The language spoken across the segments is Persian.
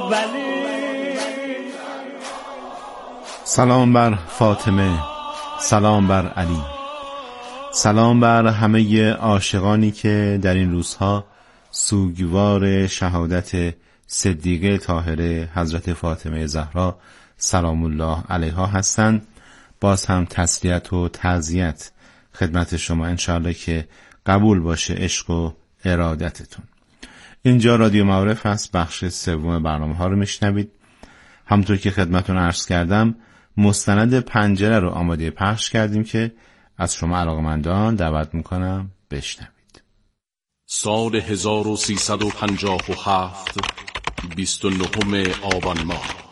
ولی. سلام بر فاطمه، سلام بر علی، سلام بر همه عاشقانی که در این روزها سوگوار شهادت صدیقه طاهره حضرت فاطمه زهرا سلام الله علیها هستند. باز هم تسلیت و تعزیت خدمت شما، انشاءالله که قبول باشه عشق و ارادتتون. اینجا رادیو معارف هست، بخش سوم برنامه ها رو میشنوید. همونطور که خدمتون عرض کردم مستند پنجره رو آماده پخش کردیم که از شما علاقمندان دعوت میکنم بشنوید. سال 1357 29 آبان ماه.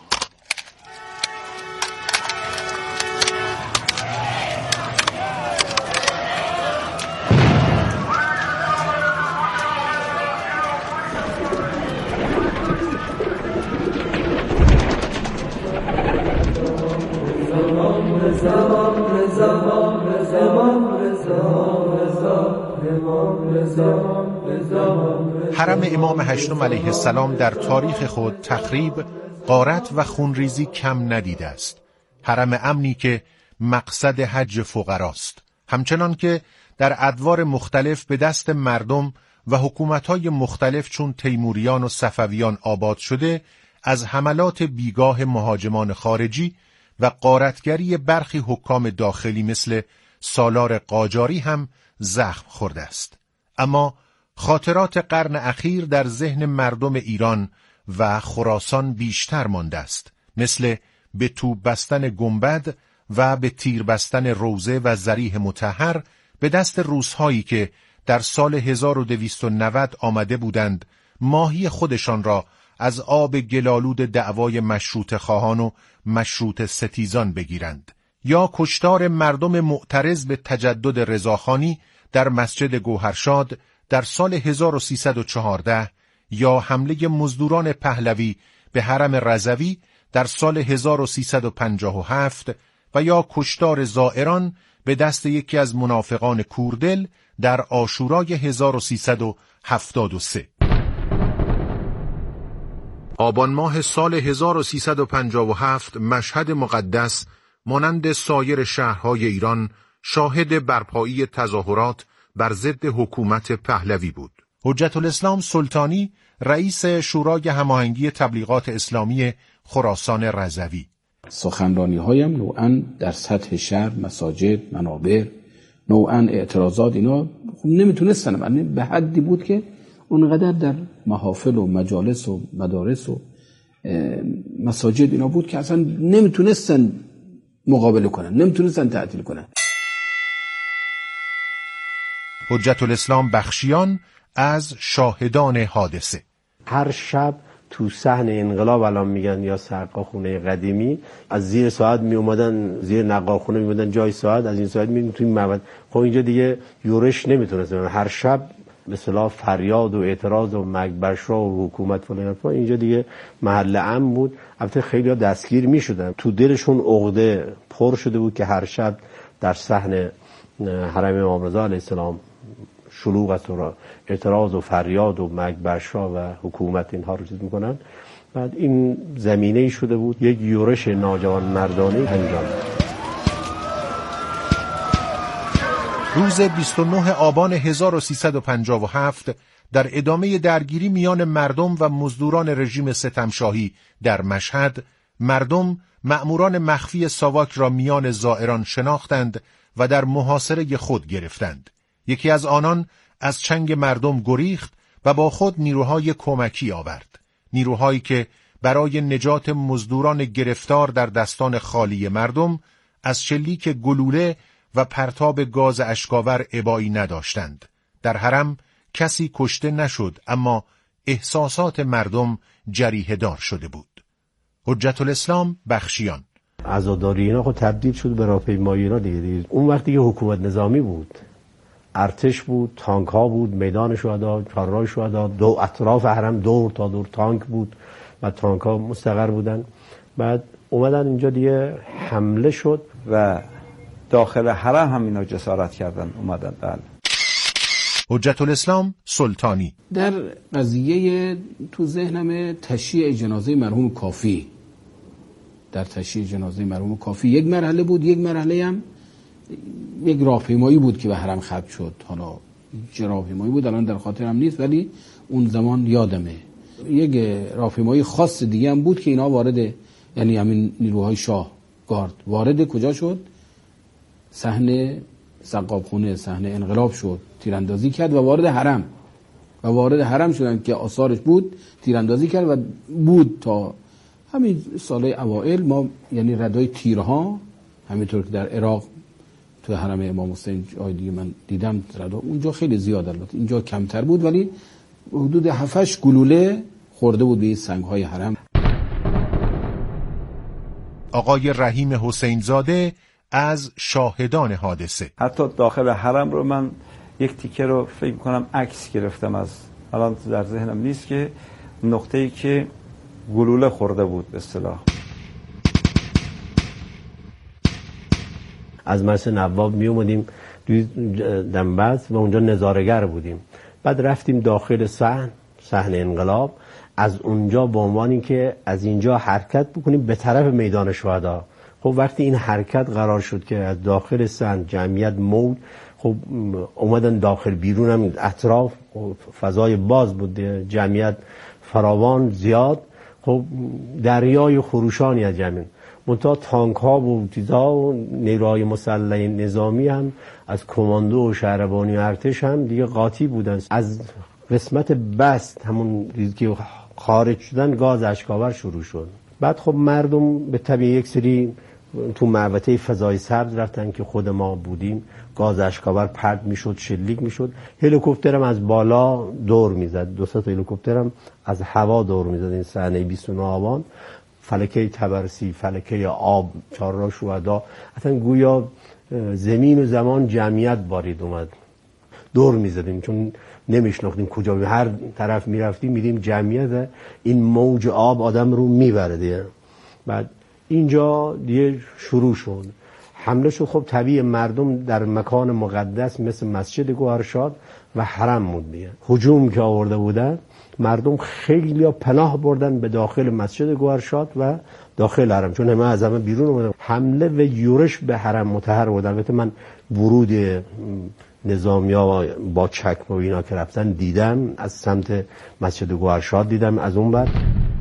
حرم امام هشتم علیه السلام در تاریخ خود تخریب، غارت و خونریزی کم ندیده است. حرم امنی که مقصد حج فقراست، همچنان که در ادوار مختلف به دست مردم و حکومت‌های مختلف چون تیموریان و صفویان آباد شده، از حملات بیگاه مهاجمان خارجی و غارتگری برخی حکام داخلی مثل سالار قاجاری هم زخم خورده است. اما خاطرات قرن اخیر در ذهن مردم ایران و خراسان بیشتر مانده است، مثل به توپ بستن گنبد و به تیر بستن روضه و ضریح مطهر به دست روس‌هایی که در سال 1290 آمده بودند ماهی خودشان را از آب گلالود دعوای مشروط خواهان و مشروط ستیزان بگیرند، یا کشتار مردم معترض به تجدد رضاخانی در مسجد گوهرشاد در سال 1314، یا حمله مزدوران پهلوی به حرم رضوی در سال 1357 و یا کشتار زائران به دست یکی از منافقان کوردل در عاشورای 1373. آبان ماه سال 1357 مشهد مقدس مانند سایر شهرهای ایران شاهد برپایی تظاهرات بر ضد حکومت پهلوی بود. حجت الاسلام سلطانی، رئیس شورای هماهنگی تبلیغات اسلامی خراسان رضوی: سخنرانی‌هایم نوعاً در سطح شهر، مساجد، منابر، نوعاً اعتراضات، اینا نمیتونستن، به حدی بود که اونقدر در محافل و مجالس و مدارس و مساجد اینا بود که اصلا نمیتونستن مقابله کنن، نمیتونستن تعطیل کنن. حجت الاسلام بخشیان از شاهدان حادثه: هر شب تو صحن انقلاب الان میگن یا سقاخونه قدیمی، از زیر ساعت می اومدن، زیر نقاخونه می اومدن جای ساعت، از این ساعت می توی معبد. خب اینجا دیگه یورش نمیتونست، هر شب به اصطلاح فریاد و اعتراض و مگبرشا و حکومت فلان، اینجا دیگه محل امن بود. البته خیلی‌ها دستگیر میشدن، تو دلشون عقده پر شده بود که هر شب در صحن حرم امام رضا علیه السلام شلوغ است و اعتراض و فریاد و مگبرشا و حکومت اینها رو چیز میکنن. بعد این زمینه‌ای شده بود یک یورش ناجوان مردانه انجام. روز 29 آبان 1357 در ادامه درگیری میان مردم و مزدوران رژیم ستمشاهی در مشهد، مردم مأموران مخفی ساواک را میان زائران شناختند و در محاصره خود گرفتند. یکی از آنان از چنگ مردم گریخت و با خود نیروهای کمکی آورد، نیروهایی که برای نجات مزدوران گرفتار در دستان خالی مردم از شلیک گلوله و پرتاب گاز اشکاور ابایی نداشتند. در حرم کسی کشته نشد، اما احساسات مردم جریحه دار شده بود. حجت الاسلام بخشیان: عزاداری اینا خود تبدیل شد به راهپیمایی اینا دیگه. اون وقتی که حکومت نظامی بود، ارتش بود، تانک ها بود، میدان شهدا، چهارراه شهدا، دو اطراف حرم دور تا دور تانک بود و تانک ها مستقر بودن. بعد اومدن اینجا دیگه حمله شد و داخل حرم هم اینا جسارت کردن اومدن. بله. حجت الاسلام سلطانی: در قضیه تو ذهنم تشییع جنازه مرحوم کافی، در تشییع جنازه مرحوم کافی یک مرحله بود. یک مرحله هم یک راهپیمایی بود که به حرم ختم شد. حالا چه راهپیمایی بود الان در خاطرم نیست، ولی اون زمان یادمه. یک راهپیمایی خاص دیگه هم بود که اینا وارد، یعنی همین نیروهای شاه گارد وارد کجا شد؟ صحنه سقاپخونه، صحنه انقلاب شد، تیراندازی کرد و وارد حرم شدن که آثارش بود. تیراندازی کرد و بود تا همین سال اوائل ما، یعنی ردای تیرها، همینطور که در عراق تو حرم امام حسین جای دیگه من دیدم ردا، اونجا خیلی زیاد، البته اینجا کمتر بود، ولی حدود 7-8 گلوله خورده بود به این سنگ‌های حرم. آقای رحیم حسین زاده از شاهدان حادثه: حتی داخل حرم رو من یک تیکه رو فکر کنم عکس گرفتم، از الان در ذهنم نیست، که نقطه‌ای که گلوله خورده بود به اصطلاح. از مرسه نواب می اومدیم توی دنبست و اونجا نظاره‌گر بودیم. بعد رفتیم داخل صحن انقلاب، از اونجا به عنوان اینکه از اینجا حرکت بکنیم به طرف میدان شهدا. خب وقتی این حرکت قرار شد که از داخل صحن جمعیت موج، خب اومدن داخل، بیرون هم اطراف فضای باز بود، جمعیت فراوان زیاد، خب دریای خروشانی از جمعیت. منتها تانک ها و چیزا و نیروهای مسلح نظامی هم از کماندو و شهربانی و ارتش هم دیگه قاطی بودن. از قسمت بست، همون چیزی که خارج شدن، گاز اشکاور شروع شد. بعد خب مردم به طبع یک سری تو محوطه فضای سبز رفتن که خود ما بودیم، گاز اشکاور پرت میشد، شلیک میشد. هلیکوپترم از بالا دور میزد، 2-3 هلیکوپترم از هوا دور میزد. این صحنه 29 آبان، فلکه تبرسی، فلکه آب، چهارراه شهدا، اصلا گویا زمین و زمان جمعیت بارید اومد. دور میزدیم چون نمیشناختیم کجا، هر طرف میرفتیم میدیم جمعیت، این موج آب آدم رو میبره دیگه. بعد اینجا دیگه شروع شد حمله شد. خب طبیعی مردم در مکان مقدس مثل مسجد گوهرشاد و حرم بود دیگه. هجوم که آورده بودن، مردم خیلی پناه بردن به داخل مسجد گوهرشاد و داخل حرم، چون همه از همه بیرون اومدن. حمله و یورش به حرم مطهر بود. البته من ورود نظامیا با چکمه و اینا که رفتن دیدم، از سمت مسجد گوهرشاد دیدم، از اون بعد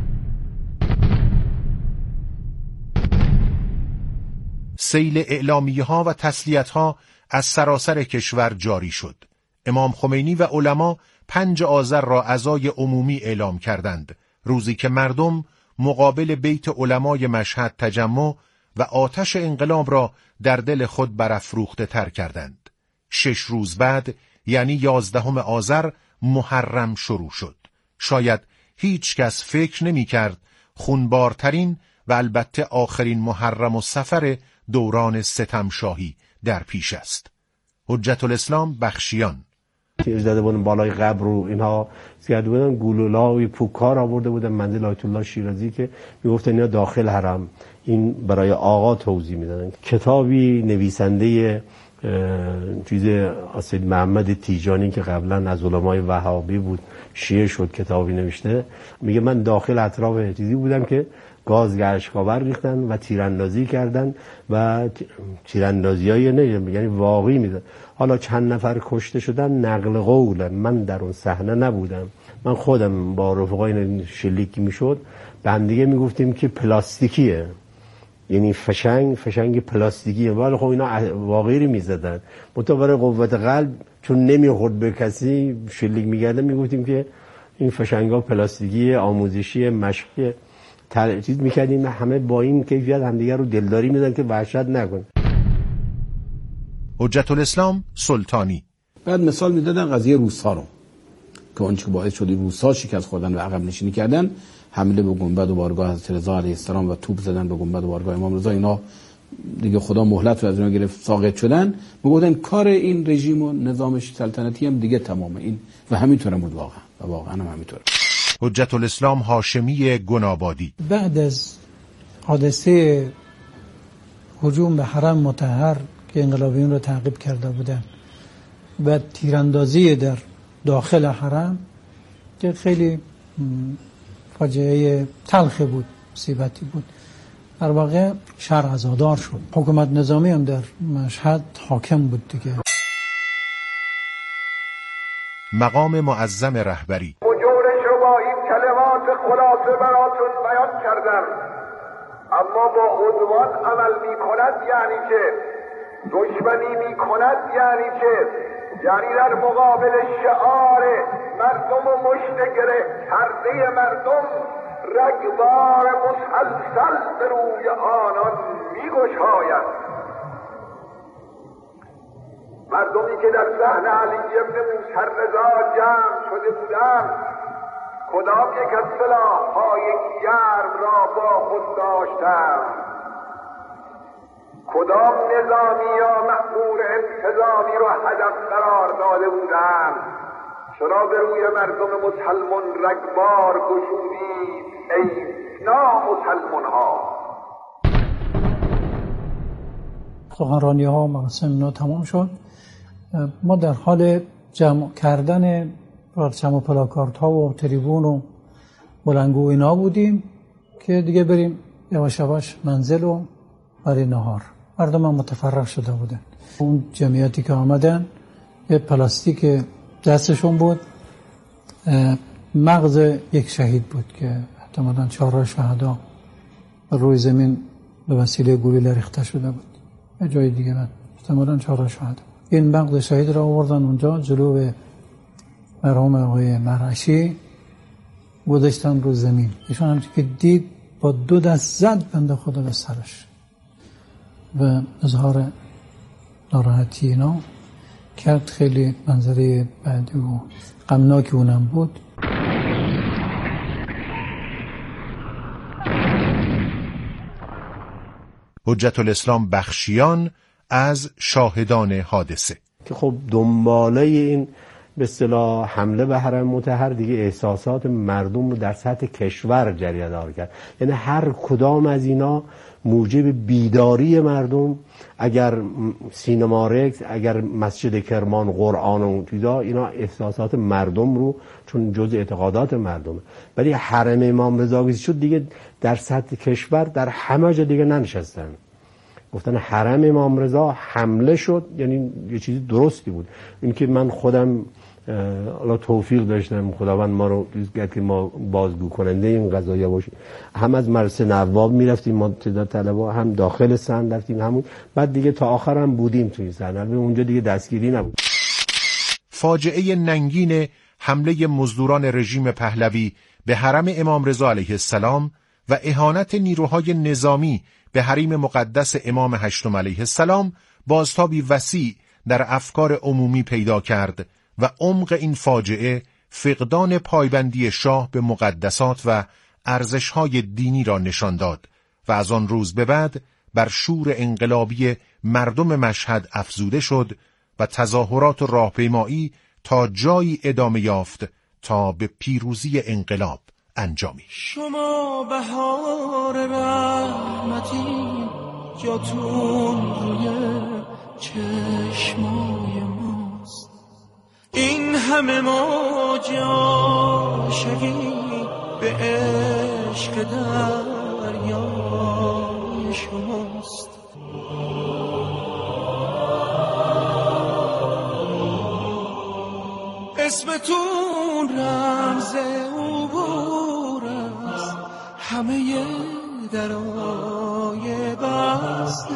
سیل اعلامیه ها و تسلیت ها از سراسر کشور جاری شد. امام خمینی و علما 5 آذر را عزای عمومی اعلام کردند، روزی که مردم مقابل بیت علمای مشهد تجمع و آتش انقلاب را در دل خود برافروخته تر کردند. 6 روز بعد، یعنی 11 آذر، محرم شروع شد. شاید هیچ کس فکر نمی کرد خونبارترین و البته آخرین محرم و سفر دوران ستمشاهی در پیش است. حجت الاسلام بخشیان: زده بودن بالای قبر رو اینها زیاد بودن، گلوله‌های پوکار آورده بودن منزل آیت الله شیرازی که میگفتن اینا داخل حرم، این برای آقا توضیح میدادن. کتابی نویسنده چیز سید محمد تیجانی که قبلا از علمای وهابی بود، شیعه شد، کتابی نوشته، میگه من داخل اطراف چیزی بودم که گاز اشکاور ریختن و تیراندازی کردن و تیراندازیای نه یعنی واقعی میدن. حالا چند نفر کشته شدن نقل قوله، من در اون صحنه نبودم. من خودم با رفقای شلیکی میشد به هم دیگه میگفتیم که پلاستیکیه، یعنی فشنگ پلاستیکیه، ولی خب اینا واقعی میزدن. متوجه قوت قلب چون نمیخورد به کسی شلیک میگردن، میگفتیم که این فشنگا پلاستیکی، آموزشی، مشقی، چیز میکردیم. همه با این کیفیت همدیگه رو دلداری میدن که وحشت نکن. حجت الاسلام سلطانی: بعد مثال میدادن قضیه روس‌ها رو که اون چه باعث شد روس‌ها شکست خوردن و عقب نشینی کردن، حمله به گنبد و بارگاه حضرت رضا علیه السلام و توپ زدن به گنبد و بارگاه امام رضا. اینا دیگه خدا مهلت رو از اینا گرفت، ساقط شدن. میگفتن کار این رژیم و نظامش سلطنتی هم دیگه تمامه. این و همینطوره بود واقعا هم همینطوره. حجت الاسلام هاشمی گنابادی: بعد از حادثه هجوم به حرم مطهر که انقلابیون رو تعقیب کرده بودن و تیراندازی در داخل حرم که خیلی فاجعه تلخی بود، مصیبتی بود. در واقع شهر عزادار شد. حکومت نظامی هم در مشهد حاکم بود دیگه. مقام معظم رهبری مجورش رو با این کلمات خلاصه براتون بیان کردم. اما با عدوان عمل می کند یعنی که دشمنی می کند یعنی در مقابل شعار مردم و مشتگره پرده مردم رگبار مسلسل به روی آنان می گشاید. مردمی که در صحن علی ابن موسی رضا جمع شده بودند کدام یک از سلاح‌های گرم را با خود داشتند؟ کدام نظامی یا مأمور انتظامی را هدف قرار داده بودند؟ چرا به روی مردم مسلمان رگبار گشودید ای نامسلمان ها؟ سخنرانی ها و مراسم اینا تمام شد. ما در حال جمع کردن پرچم و پلاکارت ها و تریبون و بلنگو اینا بودیم که دیگه بریم یواش یواش منزل و برای نهار. مردم هم متفرق شده بودن. اون جمعیتی که آمدن یه پلاستیک دستشون بود، مغز یک شهید بود که احتمالاً 4 شهدا روی زمین به وسیله گلوله ریخته شده بود. یه جای دیگه من احتمالاً 4 شهدا. این مغز شهید را آوردن اونجا جلو مرحوم آقای مرعشی گذاشتن رو زمین. ایشون همچنین که دید با 2 دست زد بنده خدا به سرش و اظهار ناراحتی اینا کرد. خیلی منظره بعدی و غمناکی اونم بود. حجت الاسلام بخشیان از شاهدان حادثه که خب دنباله این به اصطلاح حمله به حرم مطهر دیگه احساسات مردم رو در سطح کشور جریان کرد. یعنی هر کدام از اینا موجب بیداری مردم، اگر سینما رکس، اگر مسجد کرمان، قرآن و چیزا، اینا احساسات مردم رو، چون جزء اعتقادات مردمه. ولی حرم امام رضا شد دیگه در سطح کشور در همه جا دیگه ننشستن، گفتن حرم امام رضا حمله شد، یعنی یه چیزی درستی بود. این که من خودم الله توفیق داشتم، خداوند ما رو کرد که ما بازگو کننده این قضایا باشیم. هم از مرسه نواب میرفتیم ما تعداد طلبا، هم داخل سند رفتیم، همون بعد دیگه تا آخر هم بودیم توی سند. اونجا دیگه دستگیری نبود. فاجعه ننگین حمله مزدوران رژیم پهلوی به حرم امام رضا علیه السلام و اهانت نیروهای نظامی به حریم مقدس امام هشتم علیه السلام بازتابی وسیع در افکار عمومی پیدا کرد و عمق این فاجعه فقدان پایبندی شاه به مقدسات و ارزش‌های دینی را نشان داد و از آن روز به بعد بر شور انقلابی مردم مشهد افزوده شد و تظاهرات و راهپیمایی تا جایی ادامه یافت تا به پیروزی انقلاب انجامید. شما بهار رحمتی جاتون روی چشمای ماست، این همه موج عاشقی به عشق دریای شماست. اسمتون رمز عبور است، همه درای بسته،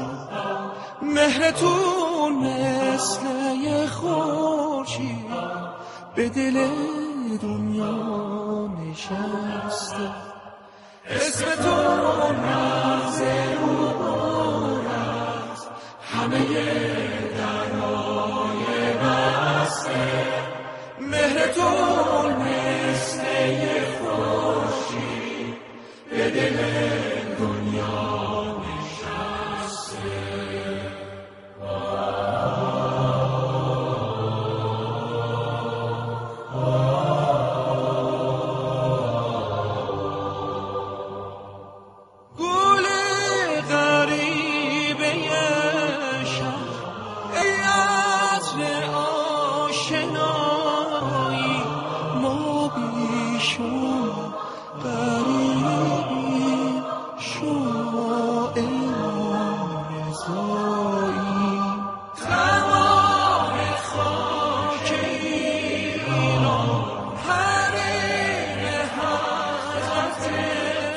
مهرتون مثل یه خورشید به دل دنیا نشسته. اسمتون رمز عبور است، همه درای بسته، مهرتون مثل یه خورشید به دل دنیا نشسته. گل غریبه شهر ای عطر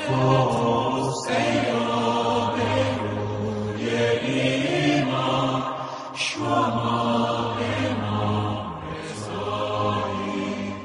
توست ای آبروی ایمان شما به ما رضایی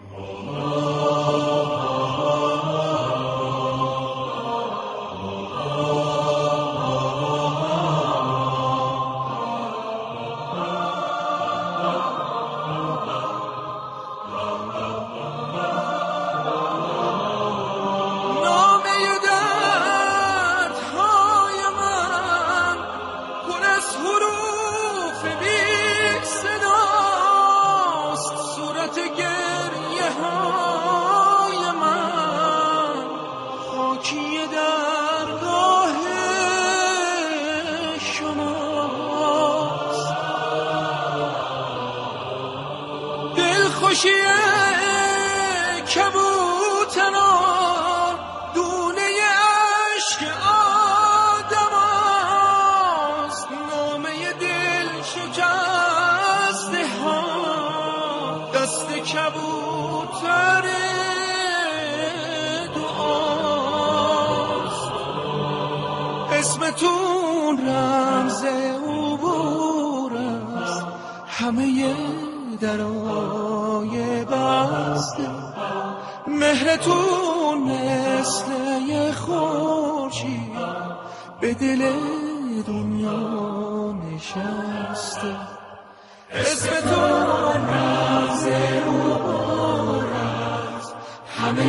کبوتران دونه عشق آدم است نامه دل شکسته ها دست کبوتر دعاست اسمتون رمز عبور است همه درای بسته مهرتون مثل یه خورشید به دل دنیا نشسته اسمتون رمز عبور است همه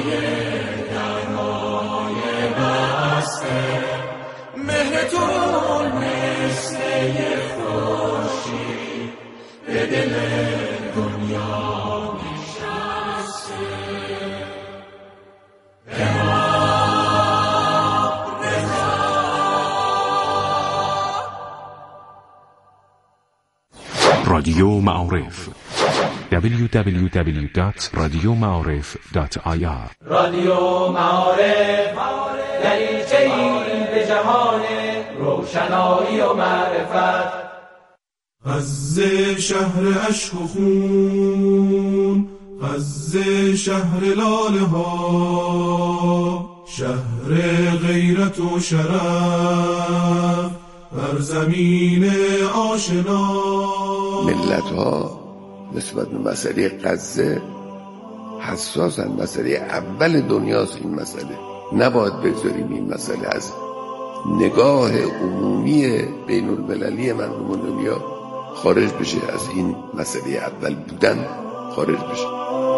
درای بسته مهرتون مثل یه خورشید به دل دنیا نشسته رادیو معارف www.radiomaarif.ir رادیو معارف دریچه‌ای به جهان روشنایی و معرفت غزه شهر عشق و خون غزه شهر لاله ها شهر غیرت و شرف بر زمین آشنا ملت ها نسبت به مسئله غزه حساسن. مسئله اول دنیاست این مسئله. نباید بگذاریم این مسئله از نگاه عمومی بین المللی مردم دنیا خارج بشه، از این مسئله اول بودن خارج بشه.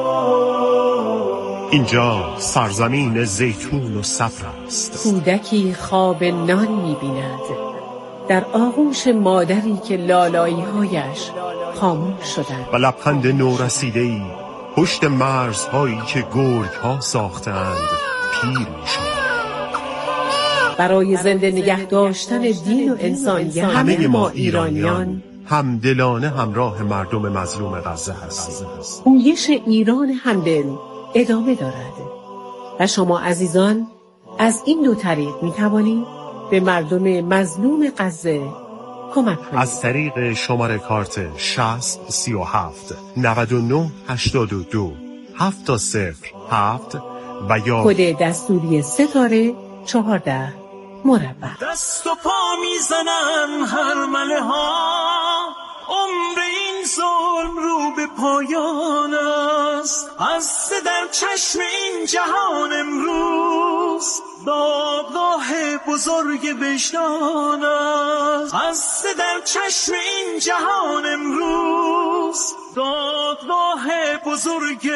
اینجا سرزمین زیتون و صبر است. کودکی خواب نان می‌بیند در آغوش مادری که لالایی‌هایش خاموش شدند و لبخند نورسیده‌ای پشت مرزهایی که گرگ‌ها ساختند پیر می‌شود. برای زنده نگه داشتن دین و انسانیت همه ما ایرانیان همدلانه همراه مردم مظلوم غزه هستیم. پویش ایران همدل ادامه دارد و شما عزیزان از این دو طریق می‌توانید به مردم مظلوم غزه کمک کنید. از طریق شماره کارت 60 37 99 82 707 و یا کد دستوری ستاره 14 مربع. دست و پا میزنن هرمله ها عمر این ظلم رو به پایان است. از در چشم این جهان امروز دادگاه بزرگ وجدان است. از در چشم این جهان امروز دادگاه بزرگ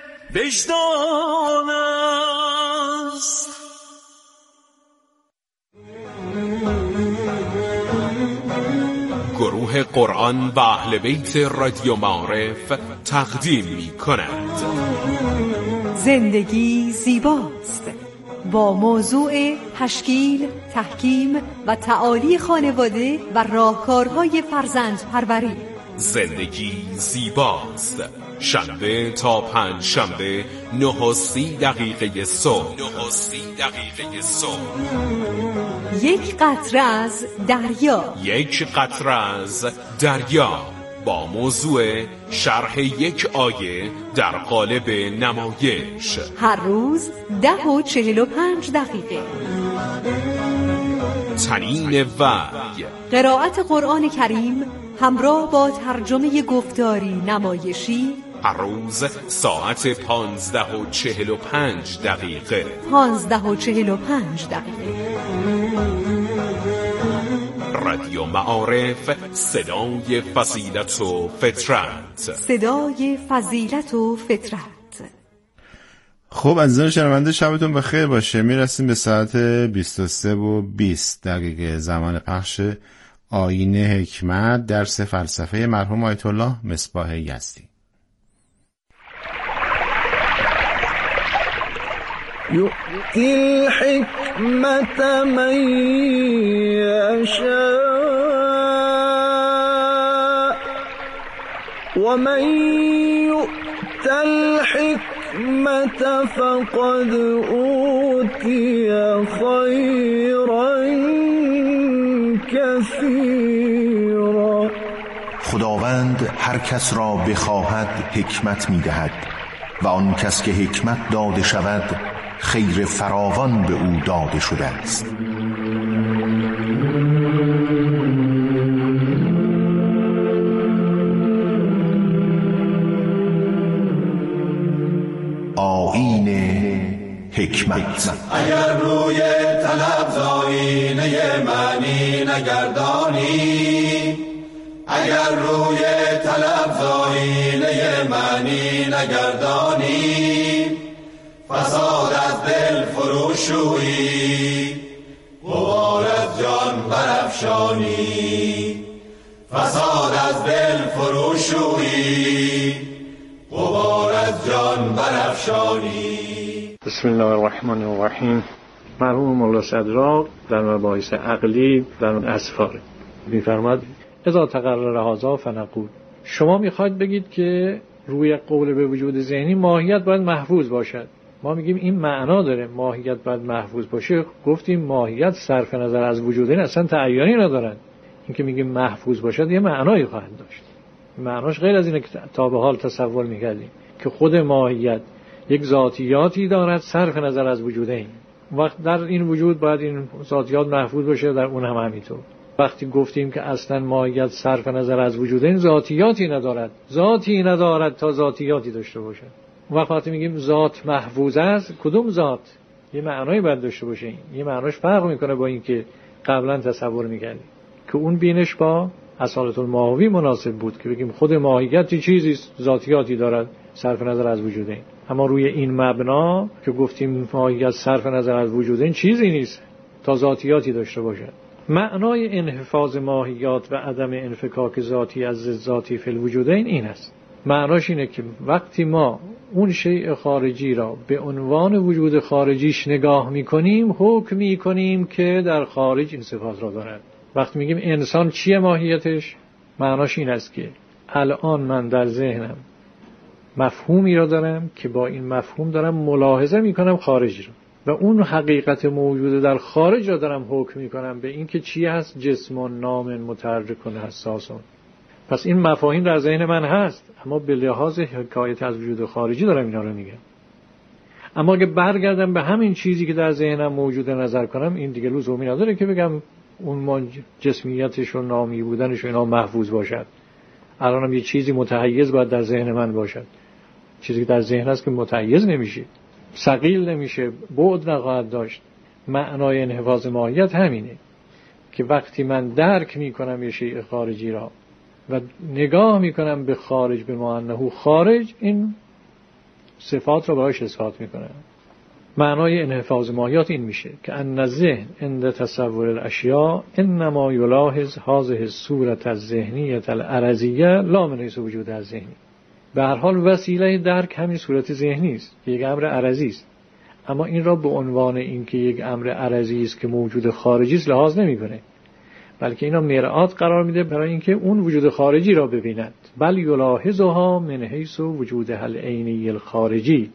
وجدان است. گروه قرآن و اهل بیت رادیو معارف تقدیم می کند زندگی زیباست با موضوع تشکیل، تحکیم و تعالی خانواده و راهکارهای فرزندپروری. زندگی زیباست شنبه تا پنج شنبه 9:30 صبح. یک قطره از دریا. یک قطره از دریا با موضوع شرح یک آیه در قالب نمایش. هر روز 10:45 دقیقه. تنین وحی، قرائت قرآن کریم همراه با ترجمه گفتاری نمایشی، هر روز ساعت 15:45 دقیقه. 15:45 دقیقه. رادیو معارف، صدای فضیلت و فطرت. صدای فضیلت و فطرت. خب عزیزان شنونده، شبتون بخیر باشه. میرسیم به ساعت 23:20 دقیقه زمان پخش آیین حکمت، درس فلسفه مرحوم آیت الله مصباح یزدی. یؤتی الحکمت من یشاء و من یؤت الحکمت فقد اوتی خیرا کثیرا. خداوند هر کس را بخواهد حکمت می‌دهد و آن کس که حکمت داده شود خیر فراوان به او داده شده است. آیین حکمت. اگر روی طلب زاینه معنی نگردانی، اگر روی طلب زاینه معنی نگردانی، فساد از دل فروشویی، غبار از جان برافشانی. فساد از دل فروشویی، غبار از جان برافشانی. بسم الله الرحمن الرحیم. مرحوم مولا صدراق در مباحث عقلی در اسفار می‌فرماد اذا تقرر هذا فنقول. شما می‌خواید بگید که روی قول به وجود ذهنی ماهیت باید محفوظ باشد. ما میگیم این معنا داره، ماهیت باید محفوظ باشه. گفتیم ماهیت صرف نظر از وجود این اصلا تعیینی ندارد. این که میگیم محفوظ باشد یه معنایی خواهد داشت. معناش غیر از اینه که تا به حال تصور می‌کردیم که خود ماهیت یک ذاتیاتی دارد صرف نظر از وجود این. وقت در این وجود باید این ذاتیات محفوظ باشه، در اون هم همینطور. وقتی گفتیم که اصلا ماهیت صرف نظر از وجود این ذاتیاتی ندارد، ذاتی ندارد تا ذاتیاتی داشته باشد. وقتی میگیم ذات محفوظ است، کدوم ذات؟ یه معنایی باید داشته باشه. این یه معناش فرق میکنه با این که قبلا تصور میکردیم که اون بینش با اصالت الماهوی مناسب بود که بگیم خود ماهیت چیزی ذاتیاتی دارد صرف نظر از وجود این. اما روی این مبنا که گفتیم ماهیت صرف نظر از وجود این چیزی نیست تا ذاتیاتی داشته باشد. معنای انحفاظ ماهیات و عدم انفکاک ذاتی از ذاتی فی الوجودین این است. معناش اینه که وقتی ما اون شیء خارجی را به عنوان وجود خارجیش نگاه میکنیم، حکم میکنیم که در خارج این صفات را دارد. وقتی میگیم انسان چیه ماهیتش، معناش این است که الان من در ذهنم مفهومی را دارم که با این مفهوم دارم ملاحظه میکنم خارج را و اون حقیقت موجود در خارج را دارم حکم میکنم به این که چی هست، جسم نام متحرک حساس. پس این مفاهیم در ذهن من هست، اما به لحاظ حکایت از وجود خارجی دارم اینا رو میگم. اما اگه برگردم به همین چیزی که در ذهنم موجود نظر کنم، این دیگه لزومی نداره که بگم اون جسمیتش و نامی بودنش و اینا محفوظ باشد. الانم یه چیزی متحیز باید در ذهن من باشد. چیزی که در ذهن هست که متحیز نمیشه، ثقیل نمیشه، بعد نخواهد داشت. معنای انحفاظ ماهیت همینه که وقتی من درک میکنم یه شیء خارجی را و نگاه میکنم به خارج، به ما انه خارج، این صفات را براش اثبات میکنم. معنای انحفاظ ماهیات این میشه که ان الذهن عند تصور الاشیاء انما یلاحظ هذه الصورة الذهنیة العرضیة لا من حیث وجود الذهنی. به هر حال وسیله درک همین صورت ذهنی است، یک امر عرضی است، اما این را به عنوان اینکه یک امر عرضی است که موجود خارجی است لحاظ نمیکنه، بلکه اینا مرآت قرار میده برای اینکه اون وجود خارجی را ببیند. بل یلاحظها من حیث وجودها العینی الخارجی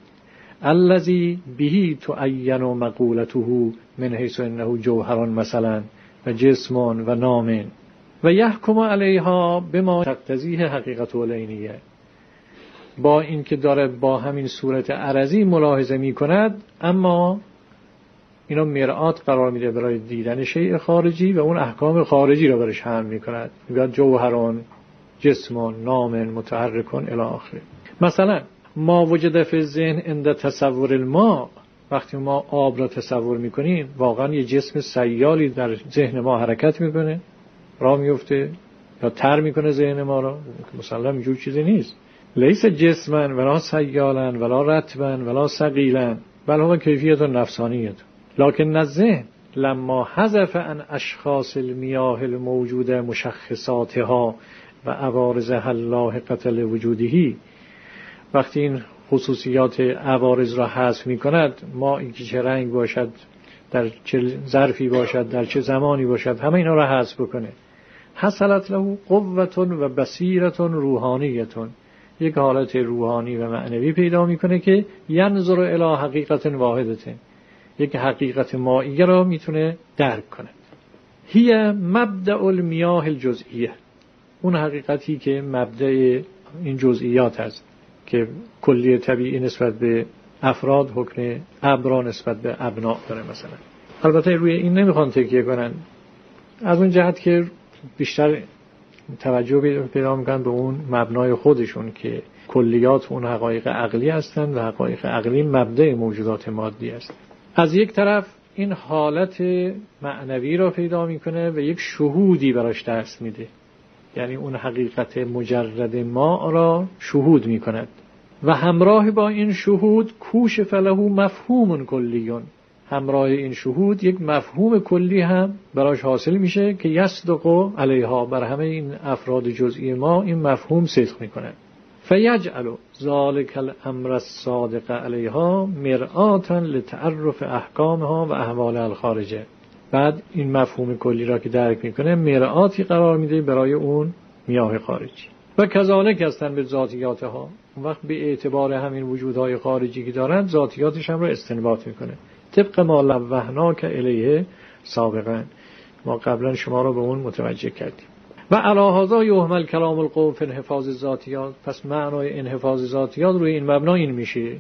الذی به تعین مقولته من حیث انه جوهران مثلا و جسم و نام. و یحکم علیها بما تقتضیه حقیقت العینیه، با اینکه داره با همین صورت عرضی ملاحظه می کند، اما اینا مرآت قرار میده برای دیدن شیء خارجی و اون احکام خارجی را برش حمل می کند. میگه جوهران، جسمان، نامن، متحرکون الی آخره. مثلا ما وجد فی الذهن عند تصور الماء، وقتی ما آب را تصور میکنیم واقعا یه جسم سیالی در ذهن ما حرکت میکنه، راه میفته یا تر میکنه ذهن ما را. مثلا اینجور چیزی نیست. لیس جسما ولا سیالا ولا رطبا ولا ثقیلا بل هو کیفیت نفسانیت. لكن الذهن لما حذف عن اشخاص المياه الموجوده مشخصاتها و عوارضها اللاحقه لوجوده، وقتی این خصوصیات عوارض را حذف می کند، ما اینکه چه رنگ باشد، در چه ظرفی باشد، در چه زمانی باشد، همه اینا را حذف بکنه، حصلت له قوة و بصیرة روحانیة، یک حالت روحانی و معنوی پیدا میکنه که ینظر الی حقیقت واحدة، یک حقیقت مائیه را میتونه درک کنه. هی مبدأ المیاه الجزئیه، اون حقیقتی که مبدأ این جزئیات هست که کلی طبیعی نسبت به افراد، حکم ابرا نسبت به ابنا داره. مثلا البته روی این نمیخوان تکیه کنن، از اون جهت که بیشتر توجه پیدا میکنن به اون مبنای خودشون که کلیات اون حقایق عقلی هستند و حقایق عقلی مبدأ موجودات مادی است. از یک طرف این حالت معنوی را پیدا میکنه و یک شهودی براش دست میده، یعنی اون حقیقت مجرد ما را شهود میکند و همراه با این شهود کوشف له مفهوم کلیون، همراه این شهود یک مفهوم کلی هم براش حاصل میشه که یصدق علیها، بر همه این افراد جزئی ما این مفهوم صدق میکنه. فیجعل ذلک الامر الصادق علیها مرآتا لتعرف احکامها و احوال الخارجه، بعد این مفهوم کلی را که درک میکنه مرآتی قرار میده برای اون میاه خارجی. و کذالک هستن به ذاتیاتها، اون وقت به اعتبار همین وجودهای خارجی که دارند ذاتیاتش هم را استنباط میکنه، طبق ما لوحناک الیه سابقا، ما قبلا شما را به اون متوجه کردیم. و علی هذا یحمل کلام القوم فی انحفاظ الذاتیات، پس معنای انحفاظ ذاتیات روی این مبنا این میشه،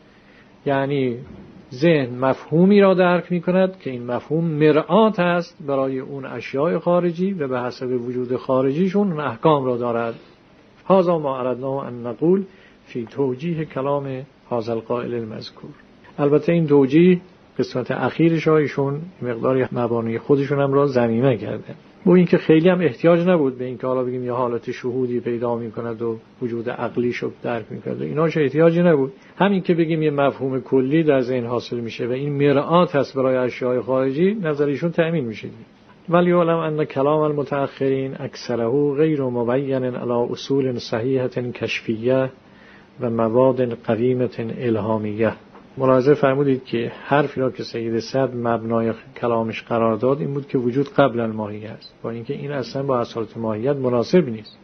یعنی ذهن مفهومی را درک میکند که این مفهوم مرآت است برای اون اشیاء خارجی و به حسب وجود خارجیشون اون احکام را دارد. هذا ما اردنا ان نقول فی توجیه کلام هذا القائل المذکور. البته این توجیه قسمت اخیرش ایشون مقداری مبانی خودشون هم را ضمیمه کرده، با اینکه خیلی هم احتیاج نبود به اینکه حالا بگیم یه حالت شهودی پیدا میکند و وجود عقلی شو درک میکند، ایناش احتیاجی نبود. همین که بگیم یه مفهوم کلی در ذهن حاصل میشه و این مرآت هست برای اشیاء خارجی، نظر ایشون تأمین میشه. ولی علم ان کلام المتأخرین اکثره غیر مبین علی اصول صحیحه کشفیه و مواد قویمه الهامیه. ملاحظه فرمودید که حرفی را که سید صدر مبنای کلامش قرار داد این بود که وجود قبل الماهیه است، با اینکه این اصلا با اصالت ماهیت مناسب نیست.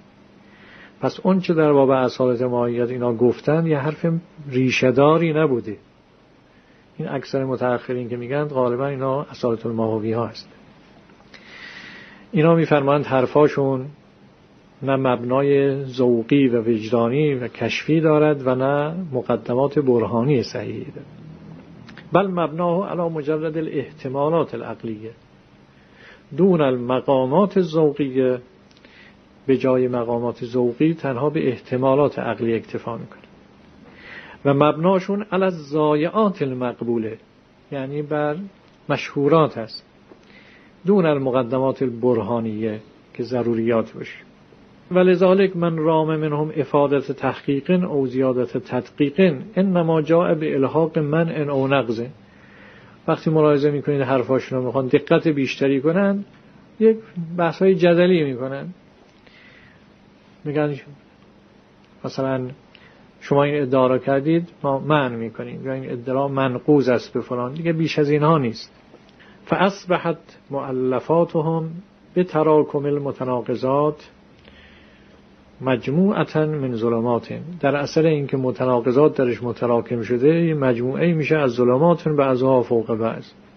پس اون چه در باب اصالت ماهیت اینا گفتن یه حرف ریشه‌داری نبوده. این اکثر متأخرین که میگن غالبا اینا اصالت الماهوی ها هست. اینا میفرمایند حرفاشون نه مبنای ذوقی و وجدانی و کشفی دارد و نه مقدمات برهانی صحیحی دارد، بل مبناه علی مجرد الاحتمالات العقلیه دون المقامات الذوقیه، به جای مقامات ذوقی تنها به احتمالات عقلی اکتفا میکنه. و مبناشون علی الضایعات المقبوله، یعنی بر مشهورات هست، دون المقدمات البرهانیه که ضروریات باشه. ولذلك من رام منهم افادت تحقیق او زیادت تدقیق انما جاء به الحاق منع او نقض. وقتی ملاحظه میکنید حرفاشون رو میخوان دقت بیشتری کنن، یک بحثای جدلی میکنن، میگن مثلا شما این ادعا را کردید ما منع میکنیم، یا این ادعا منقوض است به فلان، دیگه بیش از اینها نیست. فاصبحت مؤلفاتهم به تراکم المتناقضات مجموعتاً من ظلمات، در اثر اینکه متناقضات درش متراکم شده یه مجموعه میشه از ظلمات بعضها فوق بعض.